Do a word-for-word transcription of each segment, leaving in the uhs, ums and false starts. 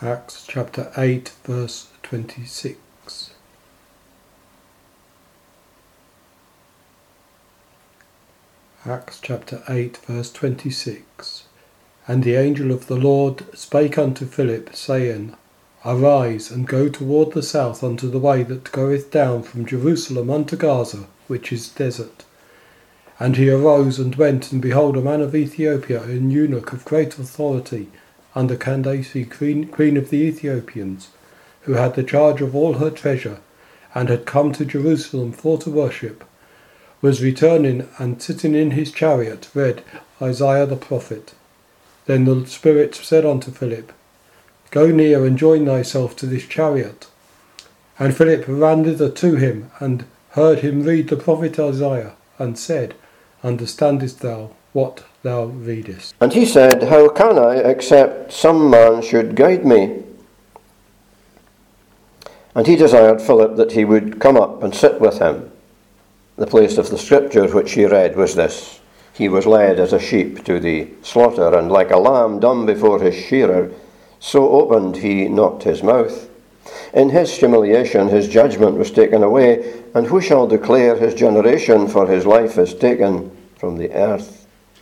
Acts chapter eight, verse twenty-six. Acts chapter eight, verse twenty-six. And the angel of the Lord spake unto Philip, saying, Arise, and go toward the south unto the way that goeth down from Jerusalem unto Gaza, which is desert. And he arose and went, and behold, a man of Ethiopia, an eunuch of great authority, under Candace, queen, queen of the Ethiopians, who had the charge of all her treasure, and had come to Jerusalem for to worship, was returning, and sitting in his chariot read Isaiah the prophet. Then the Spirit said unto Philip, Go near and join thyself to this chariot. And Philip ran thither to him, and heard him read the prophet Isaiah, and said, Understandest thou what thou readest? And he said, How can I, except some man should guide me? And he desired Philip that he would come up and sit with him. The place of the scripture which he read was this: He was led as a sheep to the slaughter, and like a lamb dumb before his shearer, so opened he not his mouth. In his humiliation his judgment was taken away, and who shall declare his generation? For his life is taken from the earth.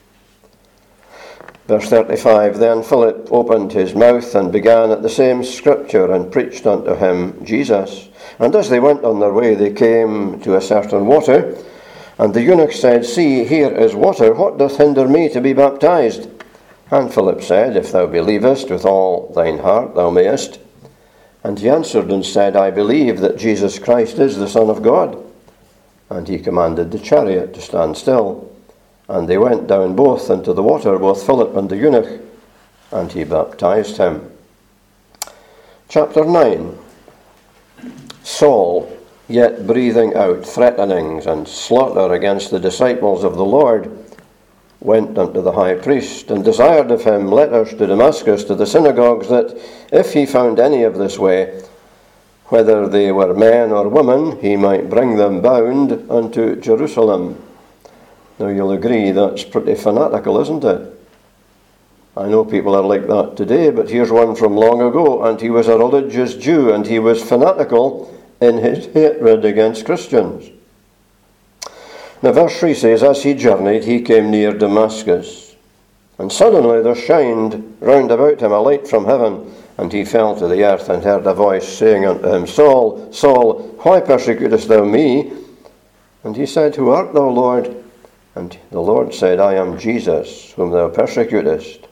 Verse thirty-five, Then Philip opened his mouth and began at the same scripture, and preached unto him Jesus. And as they went on their way, they came to a certain water, and the eunuch said, See, here is water, what doth hinder me to be baptized? And Philip said, If thou believest with all thine heart, thou mayest. And he answered and said, I believe that Jesus Christ is the Son of God. And he commanded the chariot to stand still. And they went down both into the water, both Philip and the eunuch, and he baptized him. Chapter nine. Saul, yet breathing out threatenings and slaughter against the disciples of the Lord, went unto the high priest, and desired of him letters to Damascus to the synagogues, that if he found any of this way, whether they were men or women, he might bring them bound unto Jerusalem. Now you'll agree that's pretty fanatical, isn't it? I know people are like that today, but here's one from long ago, and he was a religious Jew, and he was fanatical in his hatred against Christians. Now verse three says, As he journeyed, he came near Damascus, and suddenly there shined round about him a light from heaven, and he fell to the earth, and heard a voice saying unto him, Saul, Saul, why persecutest thou me? And he said, Who art thou, Lord? And the Lord said, I am Jesus, whom thou persecutest.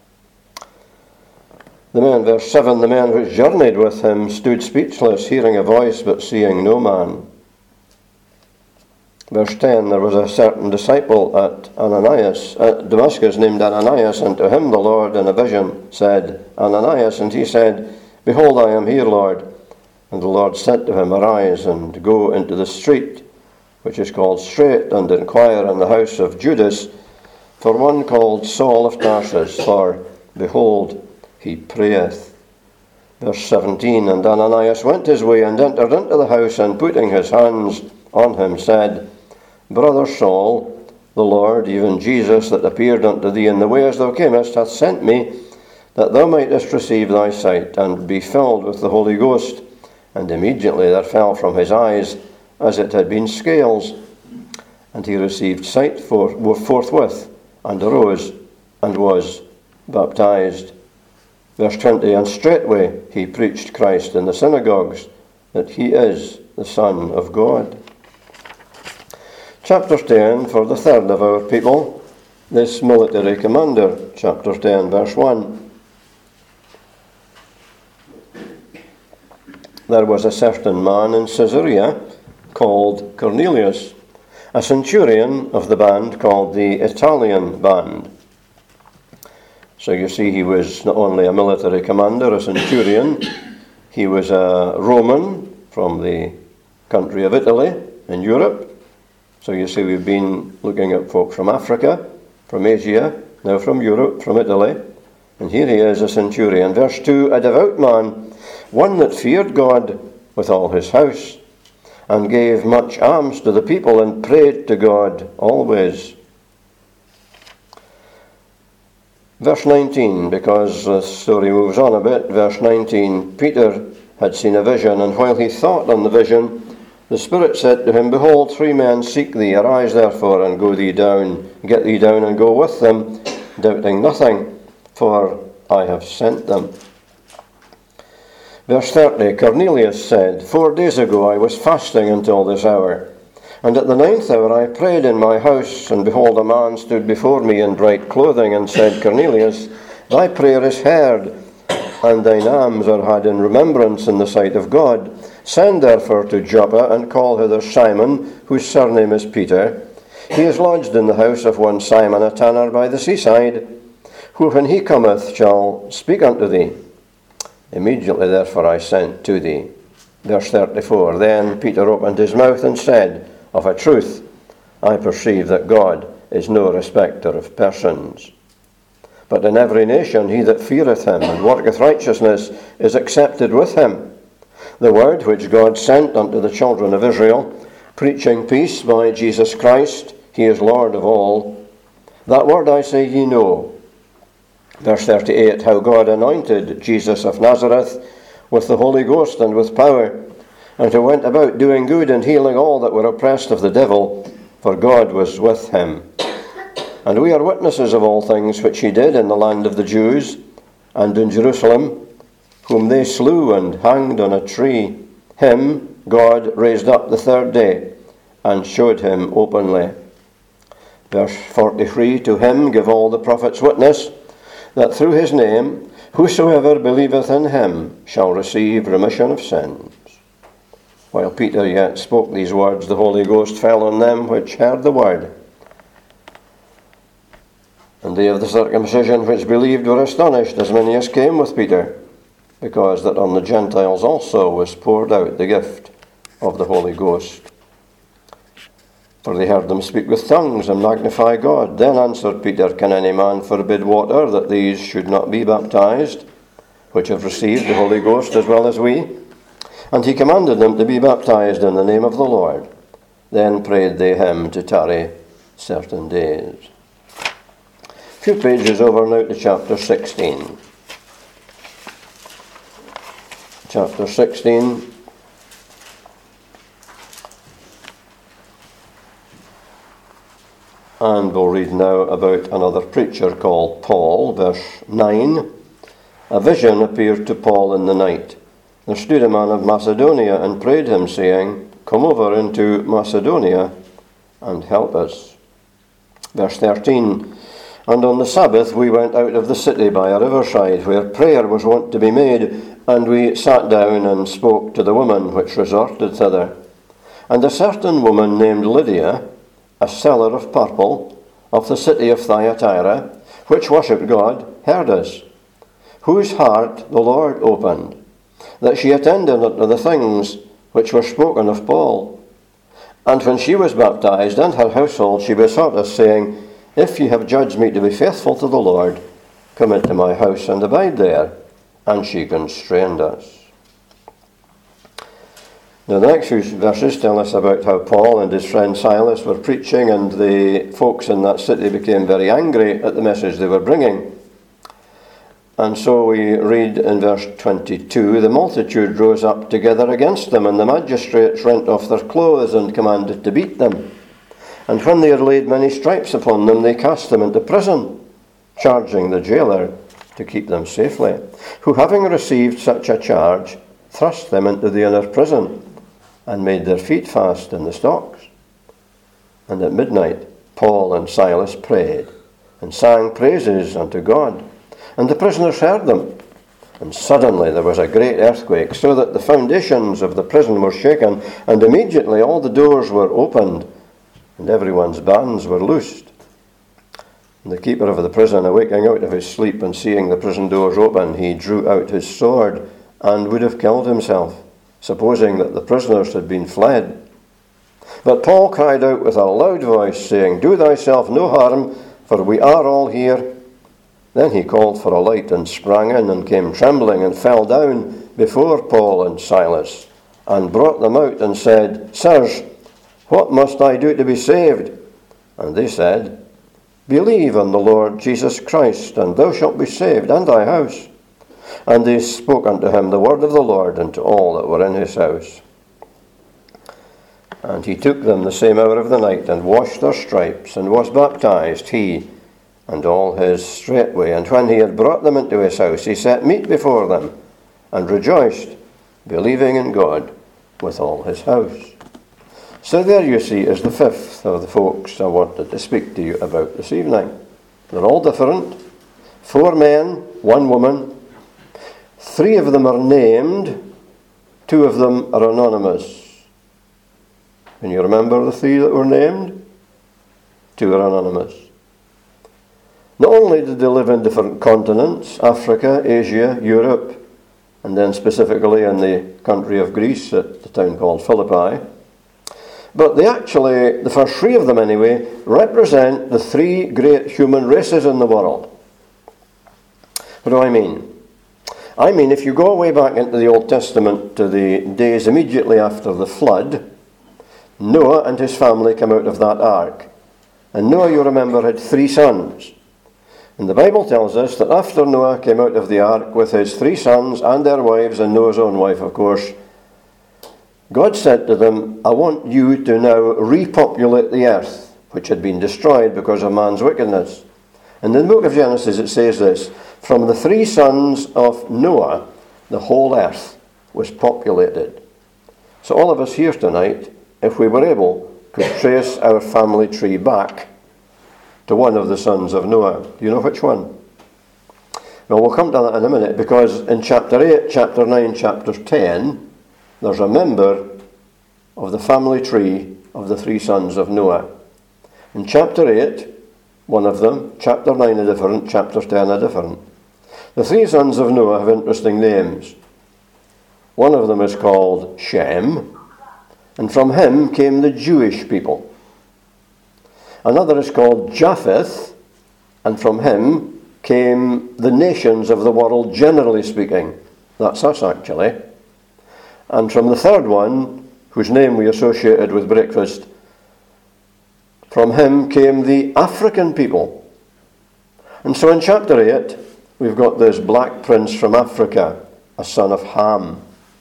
The men, verse seven, the men which journeyed with him stood speechless, hearing a voice, but seeing no man. Verse ten, there was a certain disciple at Ananias, at Damascus, named Ananias, and to him the Lord in a vision said, Ananias, and he said, Behold, I am here, Lord. And the Lord said to him, Arise, and go into the street, which is called Straight, and inquire in the house of Judas for one called Saul of Tarsus, for, behold, he prayeth. Verse seventeen, And Ananias went his way, and entered into the house, and putting his hands on him, said, Brother Saul, the Lord, even Jesus, that appeared unto thee in the way as thou camest, hath sent me, that thou mightest receive thy sight, and be filled with the Holy Ghost. And immediately there fell from his eyes as it had been scales, and he received sight for, forthwith, and arose, and was baptized. Verse twenty, And straightway he preached Christ in the synagogues, that he is the Son of God. Chapter ten, for the third of our people, this military commander. Chapter ten, verse one. There was a certain man in Caesarea called Cornelius, a centurion of the band called the Italian band. So you see, he was not only a military commander, a centurion, he was a Roman from the country of Italy in Europe. So you see, we've been looking at folk from Africa, from Asia, now from Europe, from Italy. And here he is, a centurion. Verse two, a devout man, one that feared God with all his house, and gave much alms to the people, and prayed to God always. Verse nineteen, because the story moves on a bit, verse nineteen, Peter had seen a vision, and while he thought on the vision, the Spirit said to him, Behold, three men seek thee. Arise therefore, and go thee down, get thee down, and go with them, doubting nothing, for I have sent them. Verse thirty, Cornelius said, Four days ago I was fasting until this hour, and at the ninth hour I prayed in my house, and behold, a man stood before me in bright clothing, and said, Cornelius, thy prayer is heard, and thine alms are had in remembrance in the sight of God. Send therefore to Joppa, and call hither Simon, whose surname is Peter. He is lodged in the house of one Simon a tanner by the seaside, who when he cometh shall speak unto thee. Immediately therefore I sent to thee. Verse thirty-four, Then Peter opened his mouth and said, Of a truth I perceive that God is no respecter of persons. But in every nation he that feareth him and worketh righteousness is accepted with him. The word which God sent unto the children of Israel, preaching peace by Jesus Christ, he is Lord of all. That word I say ye know. Verse thirty-eight, How God anointed Jesus of Nazareth with the Holy Ghost and with power, and who went about doing good and healing all that were oppressed of the devil, for God was with him. And we are witnesses of all things which he did in the land of the Jews, and in Jerusalem, whom they slew and hanged on a tree. Him God raised up the third day, and showed him openly. Verse forty-three, To him give all the prophets witness, that through his name whosoever believeth in him shall receive remission of sins. While Peter yet spoke these words, the Holy Ghost fell on them which heard the word. And they of the circumcision which believed were astonished, as many as came with Peter, because that on the Gentiles also was poured out the gift of the Holy Ghost. For they heard them speak with tongues and magnify God. Then answered Peter, Can any man forbid water, that these should not be baptized, which have received the Holy Ghost as well as we? And he commanded them to be baptized in the name of the Lord. Then prayed they him to tarry certain days. A few pages over now to chapter sixteen. Chapter sixteen. And we'll read now about another preacher called Paul, verse nine. A vision appeared to Paul in the night. There stood a man of Macedonia and prayed him, saying, Come over into Macedonia and help us. Verse thirteen. And on the Sabbath we went out of the city by a riverside, where prayer was wont to be made, and we sat down and spoke to the women which resorted thither. And a certain woman named Lydia, a seller of purple, of the city of Thyatira, which worshipped God, heard us, whose heart the Lord opened, that she attended unto the things which were spoken of Paul. And when she was baptized, and her household, she besought us, saying, If ye have judged me to be faithful to the Lord, come into my house and abide there. And she constrained us. Now, the next few verses tell us about how Paul and his friend Silas were preaching, and the folks in that city became very angry at the message they were bringing. And so we read in verse twenty-two, The multitude rose up together against them, and the magistrates rent off their clothes and commanded to beat them. And when they had laid many stripes upon them, they cast them into prison, charging the jailer to keep them safely, who, having received such a charge, thrust them into the inner prison, and made their feet fast in the stocks. And at midnight Paul and Silas prayed, and sang praises unto God. And the prisoners heard them. And suddenly there was a great earthquake, so that the foundations of the prison were shaken, and immediately all the doors were opened, and everyone's bands were loosed. And the keeper of the prison, awaking out of his sleep and seeing the prison doors open, he drew out his sword and would have killed himself, supposing that the prisoners had been fled. But Paul cried out with a loud voice, saying, Do thyself no harm, for we are all here. Then he called for a light and sprang in, and came trembling and fell down before Paul and Silas, and brought them out and said, Sirs, what must I do to be saved? And they said, Believe on the Lord Jesus Christ, and thou shalt be saved, and thy house. And they spoke unto him the word of the Lord unto all that were in his house. And he took them the same hour of the night, and washed their stripes, and was baptized, he and all his straightway. And when he had brought them into his house, he set meat before them, and rejoiced, believing in God with all his house. So there you see is the fifth of the folks I wanted to speak to you about this evening. They're all different. Four men, one woman. Three of them are named. Two of them are anonymous. Can you remember the three that were named? Two are anonymous. Not only did they live in different continents, Africa, Asia, Europe, and then specifically in the country of Greece at the town called Philippi, but they actually, the first three of them anyway, represent the three great human races in the world. What do I mean? I mean, if you go way back into the Old Testament to the days immediately after the flood, Noah and his family came out of that ark. And Noah, you remember, had three sons. And the Bible tells us that after Noah came out of the ark with his three sons and their wives, and Noah's own wife, of course, God said to them, I want you to now repopulate the earth, which had been destroyed because of man's wickedness. And in the book of Genesis it says this, from the three sons of Noah, the whole earth was populated. So all of us here tonight, if we were able, could trace our family tree back to one of the sons of Noah. Do you know which one? Well, we'll come to that in a minute, because in chapter eight, chapter nine, chapter ten, there's a member of the family tree of the three sons of Noah. In chapter eight, one of them, chapter nine a different, chapter ten a different. The three sons of Noah have interesting names. One of them is called Shem, and from him came the Jewish people. Another is called Japheth, and from him came the nations of the world, generally speaking. That's us, actually. And from the third one, whose name we associated with breakfast, from him came the African people. And so in chapter eight, we've got this black prince from Africa, a son of Ham.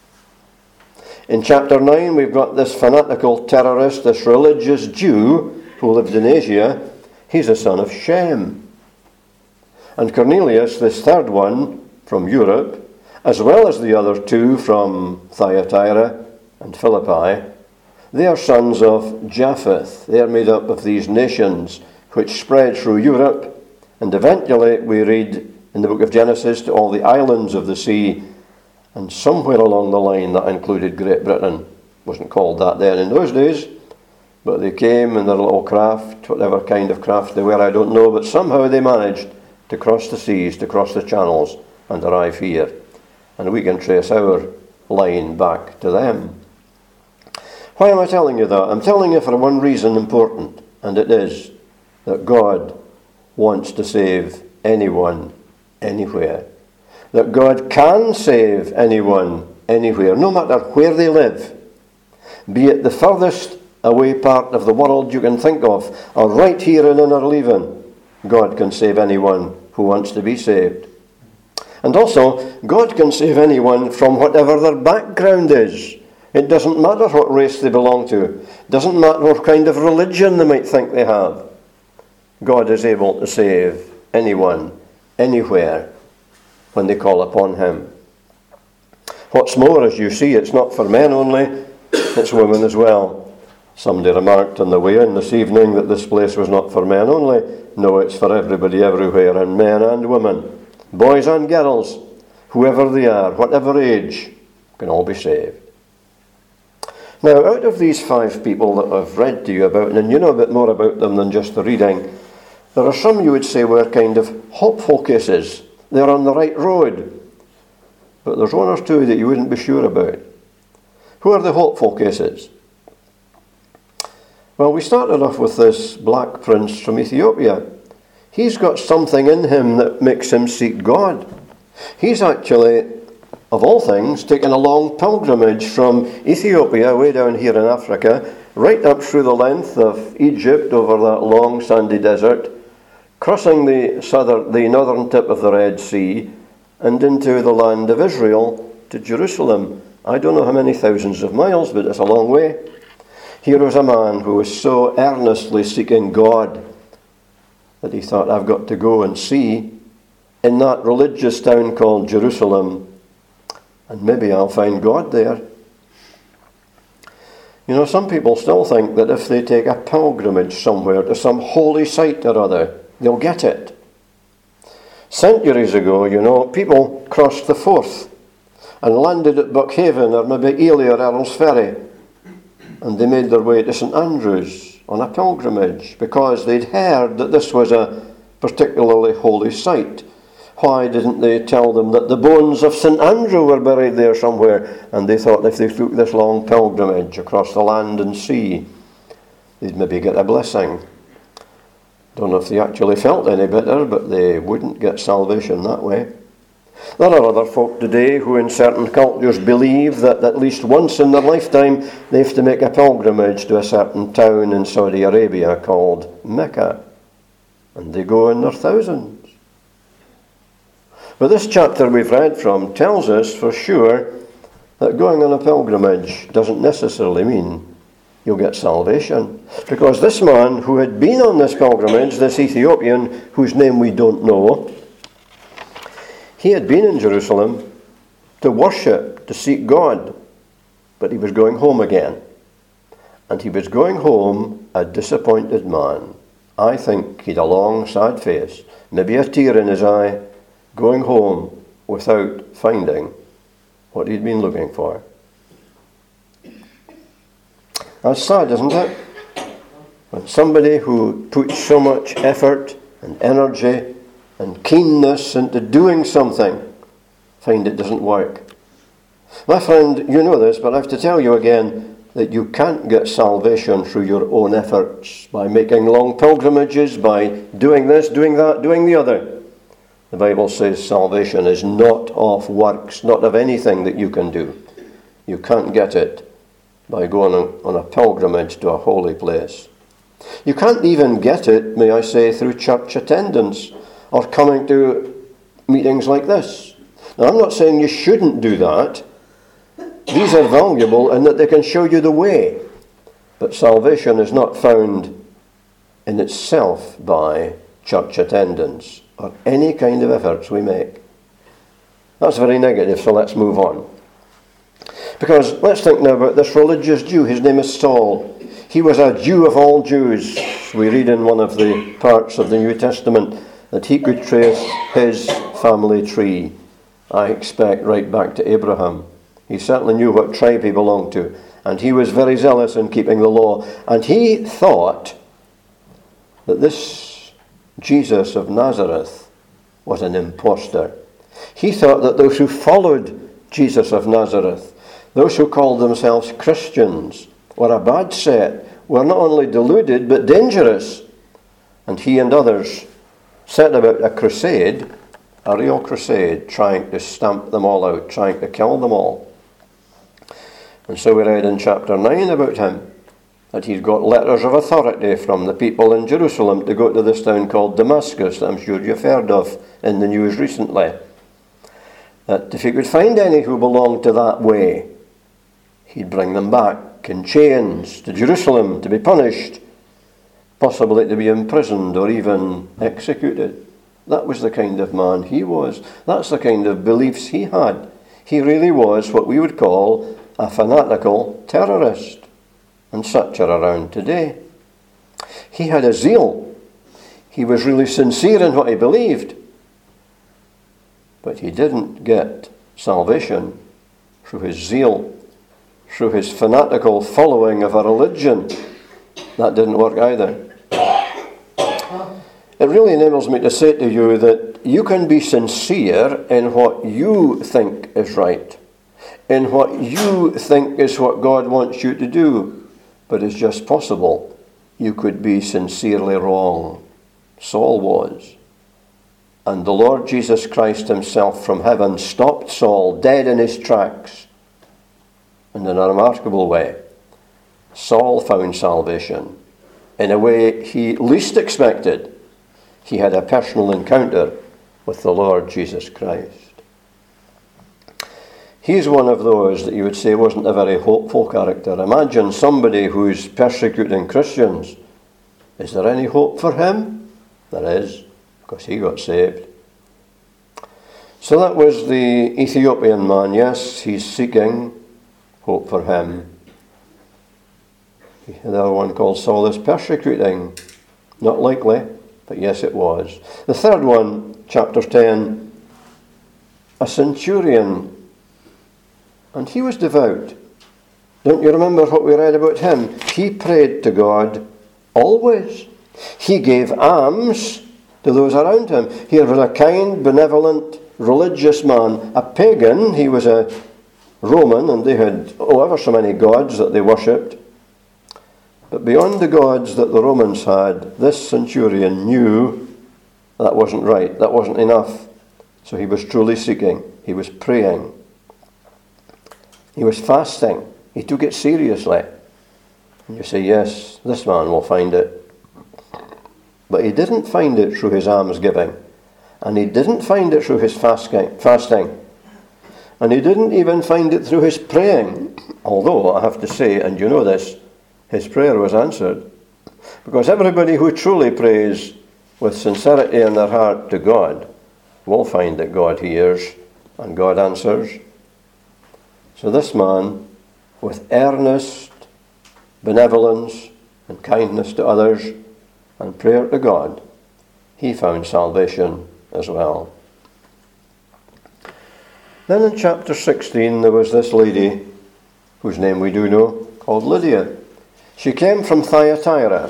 In chapter nine, we've got this fanatical terrorist, this religious Jew who lived in Asia. He's a son of Shem. And Cornelius, this third one from Europe, as well as the other two from Thyatira and Philippi, they are sons of Japheth. They are made up of these nations which spread through Europe, and eventually we read in the book of Genesis to all the islands of the sea, and somewhere along the line that included Great Britain. Wasn't called that then in those days, but they came in their little craft, whatever kind of craft they were, I don't know, but somehow they managed to cross the seas, to cross the channels, and arrive here. And we can trace our line back to them. Why am I telling you that? I'm telling you for one reason important, and it is that God wants to save anyone, anywhere. That God can save anyone, anywhere, no matter where they live. Be it the furthest away part of the world you can think of, or right here in Innerleithen, God can save anyone who wants to be saved. And also, God can save anyone from whatever their background is. It doesn't matter what race they belong to. It doesn't matter what kind of religion they might think they have. God is able to save anyone, anywhere, when they call upon him. What's more, as you see, it's not for men only, it's women as well. Somebody remarked on the way in this evening that this place was not for men only. No, it's for everybody everywhere, and men and women. Boys and girls, whoever they are, whatever age, can all be saved. Now, out of these five people that I've read to you about, and you know a bit more about them than just the reading, there are some you would say were kind of hopeful cases. They're on the right road. But there's one or two that you wouldn't be sure about. Who are the hopeful cases? Well, we started off with this black prince from Ethiopia. He's got something in him that makes him seek God. He's actually, of all things, taken a long pilgrimage from Ethiopia, way down here in Africa, right up through the length of Egypt, over that long sandy desert, crossing the southern, the northern tip of the Red Sea and into the land of Israel to Jerusalem. I don't know how many thousands of miles, but it's a long way. Here was a man who was so earnestly seeking God that he thought, I've got to go and see in that religious town called Jerusalem, and maybe I'll find God there. You know, some people still think that if they take a pilgrimage somewhere to some holy site or other, they'll get it. Centuries ago, you know, people crossed the Forth and landed at Buckhaven or maybe Ely or Earl's Ferry, and they made their way to St Andrews on a pilgrimage because they'd heard that this was a particularly holy site. Why didn't they tell them that the bones of St Andrew were buried there somewhere? And they thought if they took this long pilgrimage across the land and sea, they'd maybe get a blessing. Don't know if they actually felt any better, but they wouldn't get salvation that way. There are other folk today who in certain cultures believe that at least once in their lifetime they have to make a pilgrimage to a certain town in Saudi Arabia called Mecca. And they go in their thousands. But this chapter we've read from tells us for sure that going on a pilgrimage doesn't necessarily mean you'll get salvation. Because this man who had been on this pilgrimage, this Ethiopian whose name we don't know, he had been in Jerusalem to worship, to seek God, but he was going home again. And he was going home a disappointed man. I think he'd a long, sad face, maybe a tear in his eye, going home without finding what he'd been looking for. That's sad, isn't it? When somebody who puts so much effort and energy and keenness into doing something find it doesn't work. My friend, you know this, but I have to tell you again that you can't get salvation through your own efforts, by making long pilgrimages, by doing this, doing that, doing the other. The Bible says salvation is not of works, not of anything that you can do. You can't get it by going on a pilgrimage to a holy place. You can't even get it, may I say, through church attendance or coming to meetings like this. Now, I'm not saying you shouldn't do that. These are valuable in that they can show you the way. But salvation is not found in itself by church attendance or any kind of efforts we make. That's very negative, so let's move on. Because let's think now about this religious Jew. His name is Saul. He was a Jew of all Jews. We read in one of the parts of the New Testament that he could trace his family tree, I expect, right back to Abraham. He certainly knew what tribe he belonged to, and he was very zealous in keeping the law. And he thought that this Jesus of Nazareth was an impostor. He thought that those who followed Jesus of Nazareth, those who called themselves Christians, were a bad set, were not only deluded but dangerous. And he and others set about a crusade, a real crusade, trying to stamp them all out, trying to kill them all. And so we read in chapter nine about him, that he's got letters of authority from the people in Jerusalem to go to this town called Damascus, that I'm sure you've heard of in the news recently. That if he could find any who belonged to that way, he'd bring them back in chains to Jerusalem to be punished, possibly to be imprisoned or even executed. That was the kind of man he was. That's the kind of beliefs he had. He really was what we would call a fanatical terrorist. And such are around today. He had a zeal. He was really sincere in what he believed. But he didn't get salvation through his zeal, through his fanatical following of a religion. That didn't work either. It really enables me to say to you that you can be sincere in what you think is right, in what you think is what God wants you to do. But it's just possible you could be sincerely wrong. Saul was. And the Lord Jesus Christ himself from heaven stopped Saul dead in his tracks. And in a remarkable way, Saul found salvation in a way he least expected. He had a personal encounter with the Lord Jesus Christ. He's one of those that you would say wasn't a very hopeful character. Imagine somebody who's persecuting Christians. Is there any hope for him? There is, because he got saved. So that was the Ethiopian man. Yes, he's seeking hope for him. The other one called Saul is persecuting. Not likely, but yes it was. The third one, chapter ten, a centurion. And he was devout. Don't you remember what we read about him? He prayed to God always. He gave alms to those around him. He was a kind, benevolent, religious man. A pagan. He was a Roman, and they had oh, ever so many gods that they worshipped. But beyond the gods that the Romans had, this centurion knew that wasn't right. That wasn't enough. So he was truly seeking. He was praying. He was fasting. He took it seriously. And you say, yes, this man will find it. But he didn't find it through his almsgiving. And he didn't find it through his fasting. And he didn't even find it through his praying. Although, I have to say, and you know this, his prayer was answered. Because everybody who truly prays with sincerity in their heart to God will find that God hears and God answers. So this man, with earnest benevolence and kindness to others and prayer to God, he found salvation as well. Then in chapter sixteen there was this lady, whose name we do know, called Lydia. She came from Thyatira,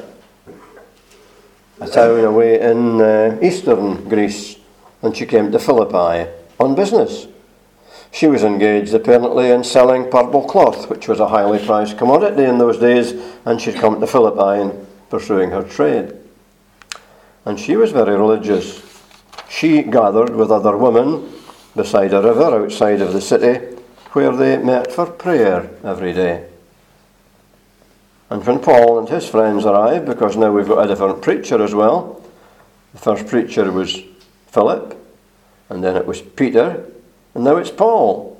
a town away in uh, eastern Greece, and she came to Philippi on business. She was engaged apparently in selling purple cloth, which was a highly prized commodity in those days, and she'd come to Philippi in pursuing her trade. And she was very religious. She gathered with other women beside a river outside of the city, where they met for prayer every day. And when Paul and his friends arrived, because now we've got a different preacher as well, the first preacher was Philip, and then it was Peter, and now it's Paul.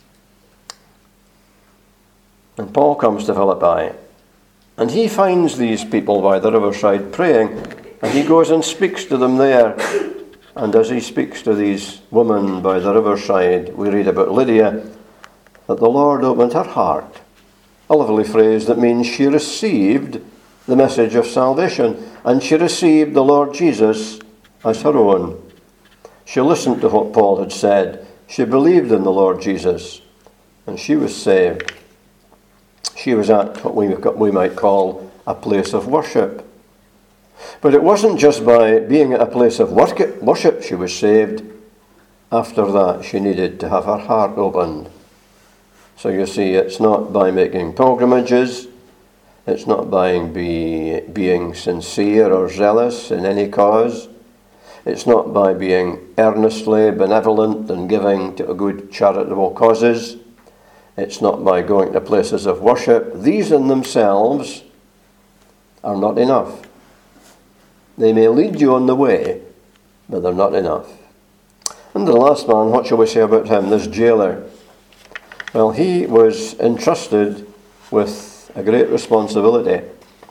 And Paul comes to Philippi, and he finds these people by the riverside praying, and he goes and speaks to them there. And as he speaks to these women by the riverside, we read about Lydia, that the Lord opened her heart. A lovely phrase that means she received the message of salvation, and she received the Lord Jesus as her own. She listened to what Paul had said. She believed in the Lord Jesus, and she was saved. She was at what we, we might call a place of worship. But it wasn't just by being at a place of worship she was saved. After that, she needed to have her heart opened. So you see, it's not by making pilgrimages. It's not by be, being sincere or zealous in any cause. It's not by being earnestly benevolent and giving to good charitable causes. It's not by going to places of worship. These in themselves are not enough. They may lead you on the way, but they're not enough. And the last man, what shall we say about him, this jailer? Well, he was entrusted with a great responsibility.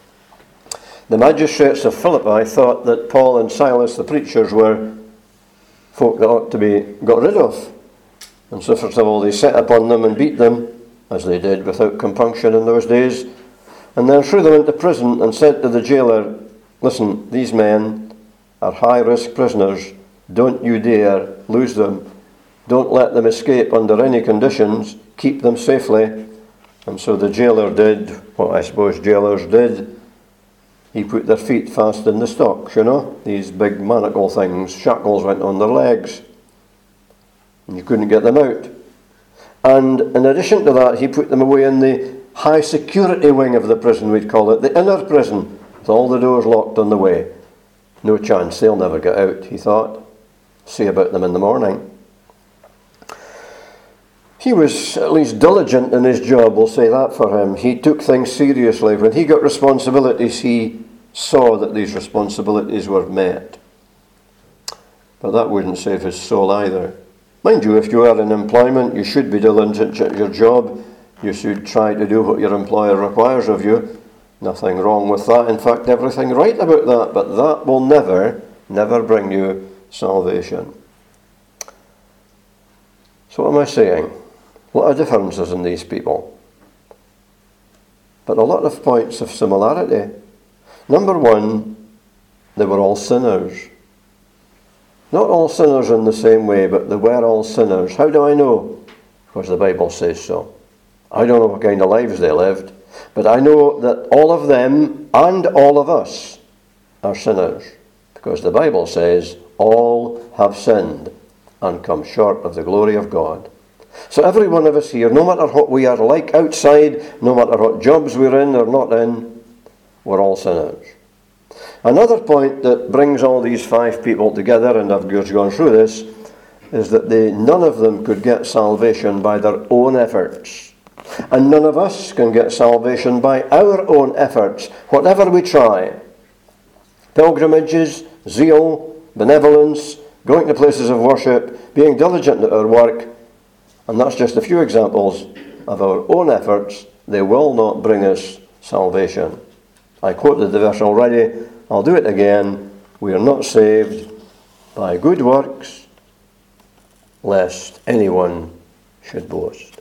The magistrates of Philippi thought that Paul and Silas, the preachers, were folk that ought to be got rid of. And so first of all they set upon them and beat them, as they did without compunction in those days, and then threw them into prison and said to the jailer, listen, these men are high-risk prisoners. Don't you dare lose them. Don't let them escape under any conditions. Keep them safely. And so the jailer did what I suppose jailers did. He put their feet fast in the stocks, you know, these big manacle things. Shackles went on their legs. And you couldn't get them out. And in addition to that, he put them away in the high security wing of the prison, we'd call it, the inner prison, with all the doors locked on the way. No chance, they'll never get out, he thought. See about them in the morning. He was at least diligent in his job, we'll say that for him. He took things seriously. When he got responsibilities, he saw that these responsibilities were met. but that wouldn't save his soul either. Mind you, if you are in employment, you should be diligent at your job. You should try to do what your employer requires of you. Nothing wrong with that. In fact, everything right about that. But that will never, never bring you salvation. So what am I saying? A lot of differences in these people, but a lot of points of similarity. Number one, they were all sinners. Not all sinners in the same way, but they were all sinners. How do I know? Because the Bible says so. I don't know what kind of lives they lived, but I know that all of them and all of us are sinners, because the Bible says all have sinned and come short of the glory of God. So every one of us here, no matter what we are like outside, no matter what jobs we're in or not in, we're all sinners. Another point that brings all these five people together, and I've just gone through this, is that they, none of them could get salvation by their own efforts. And none of us can get salvation by our own efforts, whatever we try. Pilgrimages, zeal, benevolence, going to places of worship, being diligent at our work, and that's just a few examples of our own efforts. They will not bring us salvation. I quoted the verse already. I'll do it again. We are not saved by good works, lest anyone should boast.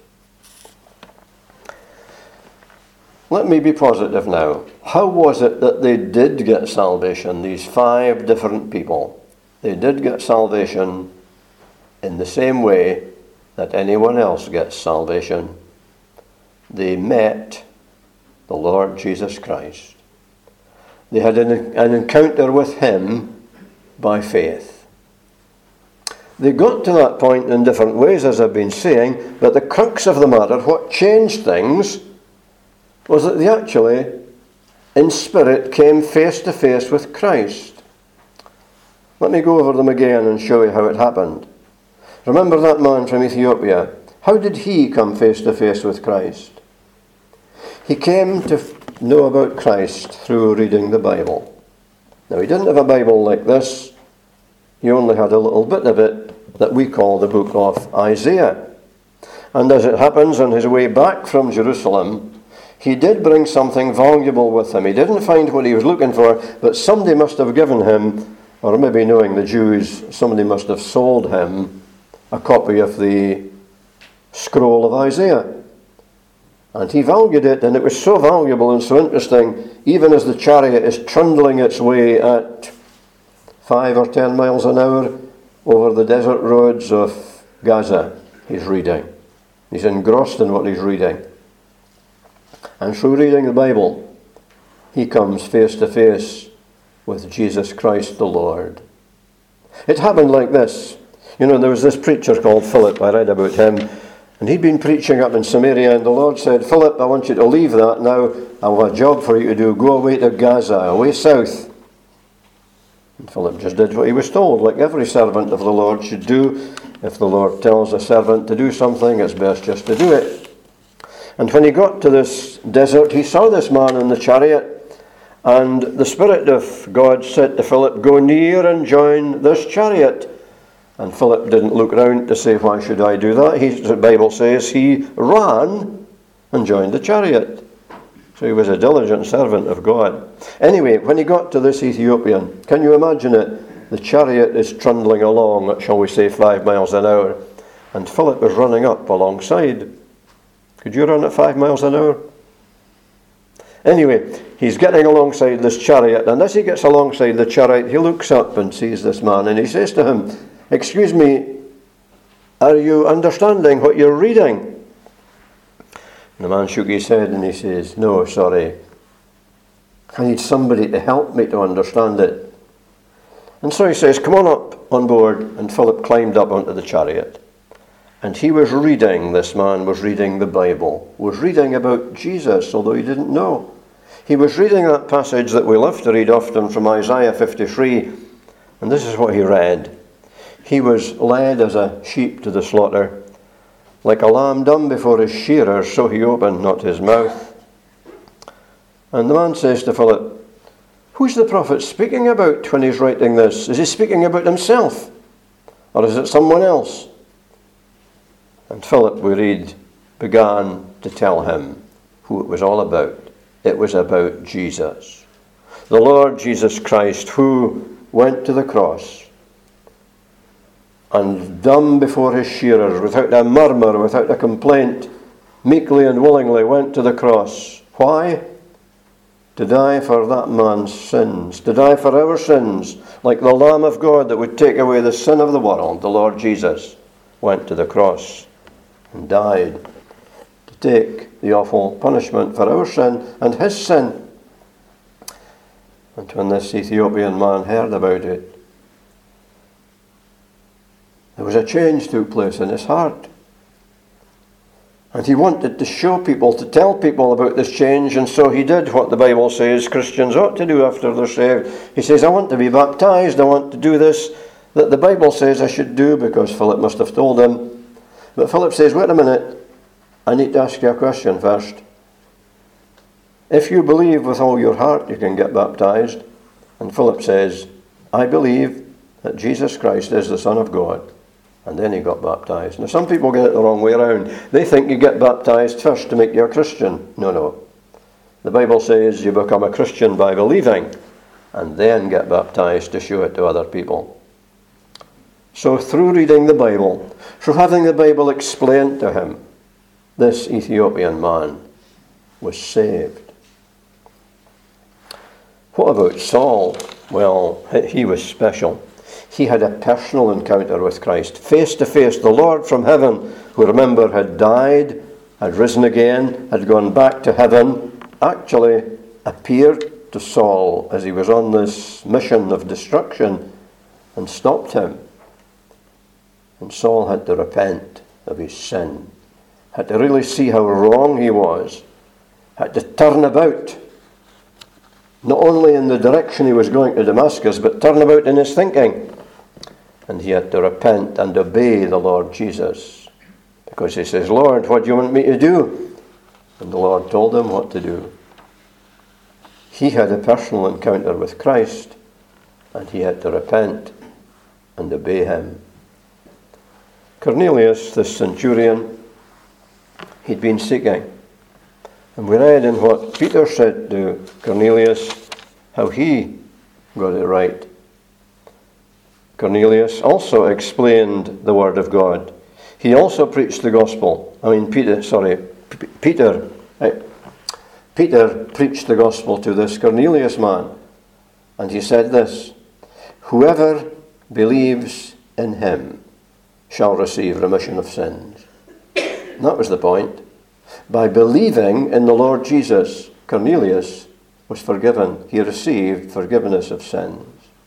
Let me be positive now. How was it that they did get salvation, these five different people? They did get salvation in the same way that anyone else gets salvation. They met the Lord Jesus Christ. They had an, an encounter with him by faith. They got to that point in different ways, as I've been saying, but the crux of the matter, what changed things, was that they actually, in spirit, came face to face with Christ. Let me go over them again and show you how it happened. Remember that man from Ethiopia. How did he come face to face with Christ? He came to know about Christ through reading the Bible. Now, he didn't have a Bible like this. He only had a little bit of it that we call the book of Isaiah. And as it happens, on his way back from Jerusalem, he did bring something valuable with him. He didn't find what he was looking for, but somebody must have given him, or maybe knowing the Jews, somebody must have sold him a copy of the scroll of Isaiah. And he valued it, and it was so valuable and so interesting, even as the chariot is trundling its way at five or ten miles an hour over the desert roads of Gaza. He's reading. He's engrossed in what he's reading. And through reading the Bible, he comes face to face with Jesus Christ the Lord. It happened like this. You know, there was this preacher called Philip. I read about him. And he'd been preaching up in Samaria, and the Lord said, Philip, I want you to leave that now. I have a job for you to do. Go away to Gaza, away south. And Philip just did what he was told, like every servant of the Lord should do. If the Lord tells a servant to do something, it's best just to do it. And when he got to this desert, he saw this man in the chariot, and the Spirit of God said to Philip, go near and join this chariot. And Philip didn't look round to say, why should I do that? He, the Bible says he ran and joined the chariot. So he was a diligent servant of God. Anyway, when he got to this Ethiopian, can you imagine it? The chariot is trundling along at, shall we say, five miles an hour. And Philip is running up alongside. Could you run at five miles an hour? Anyway, he's getting alongside this chariot. And as he gets alongside the chariot, he looks up and sees this man. And he says to him, excuse me, are you understanding what you're reading? And the man shook his head and he says, no, sorry. I need somebody to help me to understand it. And so he says, come on up on board. And Philip climbed up onto the chariot. And he was reading, this man was reading the Bible, was reading about Jesus, although he didn't know. He was reading that passage that we love to read often from Isaiah fifty-three. And this is what he read. He was led as a sheep to the slaughter. Like a lamb dumb before his shearers, so he opened not his mouth. And the man says to Philip, who's the prophet speaking about when he's writing this? Is he speaking about himself? Or is it someone else? And Philip, we read, began to tell him who it was all about. It was about Jesus. The Lord Jesus Christ, who went to the cross and dumb before his shearers, without a murmur, without a complaint, meekly and willingly went to the cross. Why? To die for that man's sins, to die for our sins, like the Lamb of God that would take away the sin of the world. The Lord Jesus went to the cross and died to take the awful punishment for our sin and his sin. And when this Ethiopian man heard about it, there was a change took place in his heart. And he wanted to show people, to tell people about this change, and so he did what the Bible says Christians ought to do after they're saved. He says, I want to be baptized, I want to do this that the Bible says I should do, because Philip must have told him. But Philip says, wait a minute, I need to ask you a question first. If you believe with all your heart, you can get baptized. And Philip says, I believe that Jesus Christ is the Son of God. And then he got baptized. Now some people get it the wrong way around. They think you get baptized first to make you a Christian. No, no. The Bible says you become a Christian by believing and then get baptized to show it to other people. So through reading the Bible, through having the Bible explained to him, this Ethiopian man was saved. What about Saul? Well, he was special. He had a personal encounter with Christ, face to face. The Lord from heaven, who remember had died, had risen again, had gone back to heaven, actually appeared to Saul as he was on this mission of destruction and stopped him. And Saul had to repent of his sin, had to really see how wrong he was, had to turn about, not only in the direction he was going to Damascus, but turn about in his thinking. And he had to repent and obey the Lord Jesus. Because he says, Lord, what do you want me to do? And the Lord told him what to do. He had a personal encounter with Christ, and he had to repent and obey him. Cornelius, the centurion, he'd been seeking. And we read in what Peter said to Cornelius, how he got it right. Cornelius also explained the word of God. He also preached the gospel. I mean, Peter, sorry, P- Peter, right? Peter preached the gospel to this Cornelius man. And he said this, whoever believes in him shall receive remission of sins. And that was the point. By believing in the Lord Jesus, Cornelius was forgiven. He received forgiveness of sins.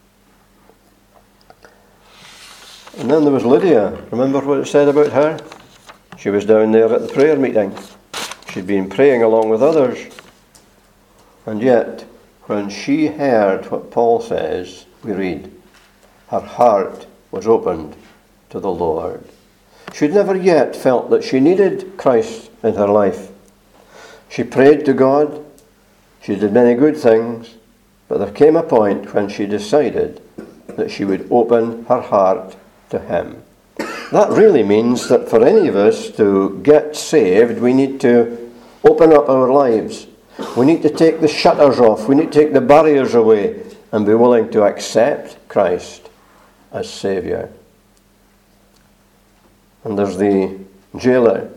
And then there was Lydia. Remember what it said about her? She was down there at the prayer meeting. She'd been praying along with others. And yet, when she heard what Paul says, we read, her heart was opened to the Lord. She'd never yet felt that she needed Christ in her life. She prayed to God. She did many good things. But there came a point when she decided that she would open her heart to him. That really means that for any of us to get saved, we need to open up our lives. We need to take the shutters off. We need to take the barriers away and be willing to accept Christ as Saviour. And there's the jailer.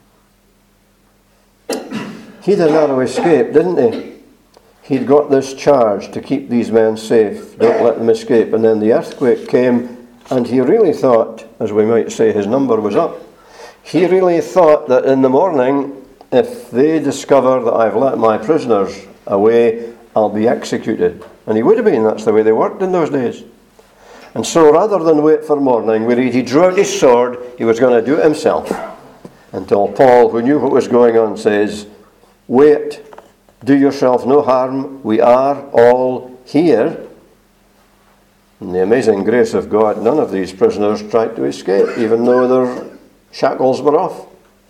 He had a narrow escape, didn't he? He'd got this charge to keep these men safe, don't let them escape. And then the earthquake came, and he really thought, as we might say, his number was up. He really thought that in the morning, if they discover that I've let my prisoners away, I'll be executed. And he would have been. That's the way they worked in those days. And so rather than wait for morning, we read he drew out his sword. He was going to do it himself. Until Paul, who knew what was going on, says, wait, do yourself no harm. We are all here. In the amazing grace of God, none of these prisoners tried to escape, even though their shackles were off.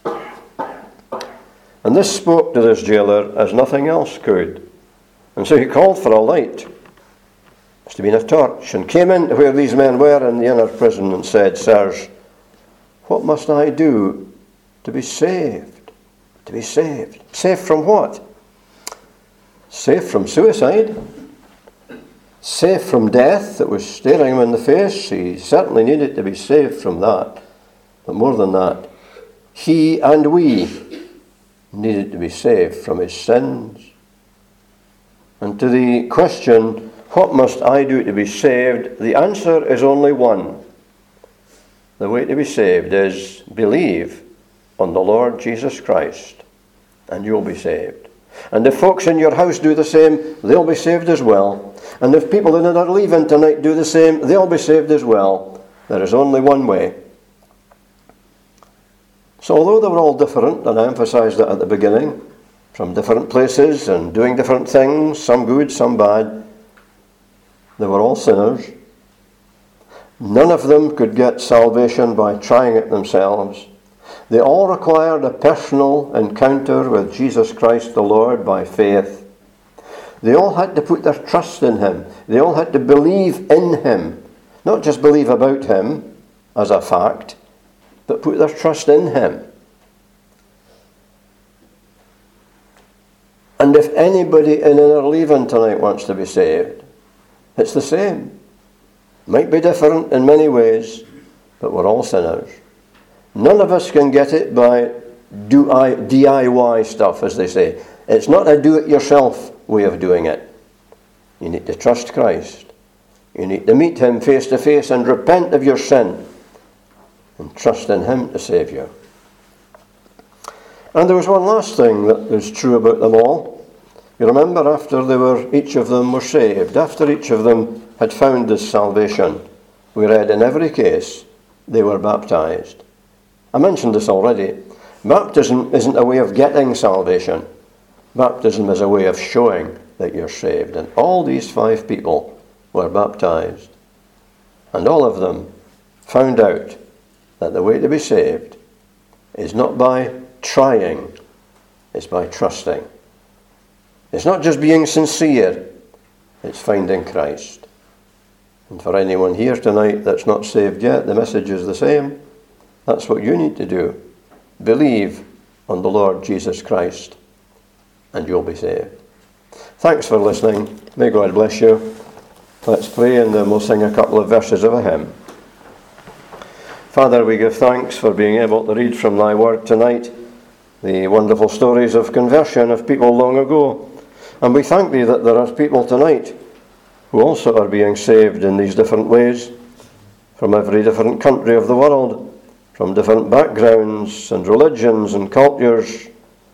And this spoke to this jailer as nothing else could. And so he called for a light. must have been a torch, and came into where these men were in the inner prison and said, Sirs, what must I do to be saved? To be saved. Saved from what? Saved from suicide. Saved from death that was staring him in the face. He certainly needed to be saved from that. But more than that, he and we needed to be saved from his sins. And to the question, what must I do to be saved? The answer is only one. The way to be saved is believe on the Lord Jesus Christ, and you'll be saved. And if folks in your house do the same, they'll be saved as well. And if people that are leaving tonight do the same, they'll be saved as well. There is only one way. So although they were all different, and I emphasised that at the beginning, from different places and doing different things, some good, some bad, they were all sinners. None of them could get salvation by trying it themselves. They all required a personal encounter with Jesus Christ the Lord by faith. They all had to put their trust in him. They all had to believe in him. Not just believe about him as a fact, but put their trust in him. And if anybody in Innerleithen tonight wants to be saved, it's the same. Might be different in many ways, but we're all sinners. None of us can get it by do I, D I Y stuff, as they say. It's not a do-it-yourself way of doing it. You need to trust Christ. You need to meet him face to face and repent of your sin and trust in him to save you. And there was one last thing that is true about them all. You remember, after they were, each of them were saved, after each of them had found this salvation, we read in every case they were baptized. I mentioned this already. Baptism isn't a way of getting salvation. Baptism is a way of showing that you're saved. And all these five people were baptized. And all of them found out that the way to be saved is not by trying, it's by trusting. It's not just being sincere, it's finding Christ. And for anyone here tonight that's not saved yet, the message is the same. That's what you need to do. Believe on the Lord Jesus Christ, and you'll be saved. Thanks for listening. May God bless you. Let's pray, and then we'll sing a couple of verses of a hymn. Father, we give thanks for being able to read from thy word tonight the wonderful stories of conversion of people long ago. And we thank thee that there are people tonight who also are being saved in these different ways, from every different country of the world, from different backgrounds and religions and cultures,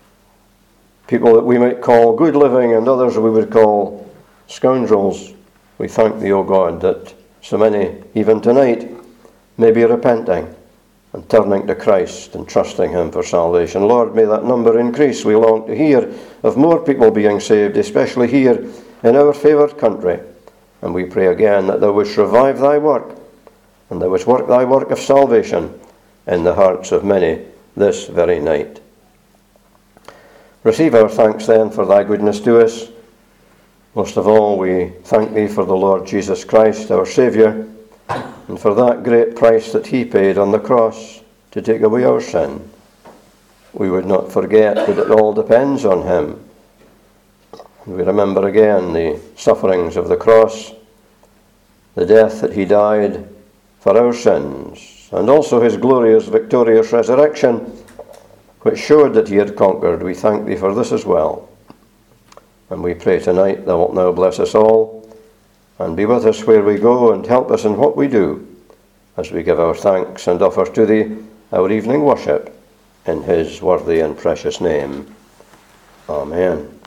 people that we might call good living and others we would call scoundrels. We thank thee, O God, that so many, even tonight, may be repenting and turning to Christ and trusting him for salvation. Lord, may that number increase. We long to hear of more people being saved, especially here in our favoured country. And we pray again that thou wouldst revive thy work, and thou wouldst work thy work of salvation in the hearts of many this very night. Receive our thanks then for thy goodness to us. Most of all, we thank thee for the Lord Jesus Christ, our Saviour, and for that great price that he paid on the cross to take away our sin. We would not forget that it all depends on him. And we remember again the sufferings of the cross, the death that he died for our sins, and also his glorious, victorious resurrection, which showed that he had conquered. We thank thee for this as well. And we pray tonight thou wilt now bless us all, and be with us where we go, and help us in what we do, as we give our thanks and offer to thee our evening worship in his worthy and precious name. Amen.